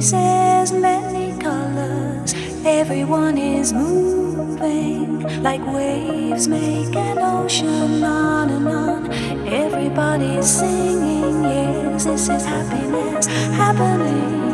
faces, many colors. Everyone is moving like waves make an ocean on and on. Everybody's singing, yes, this is happiness happening.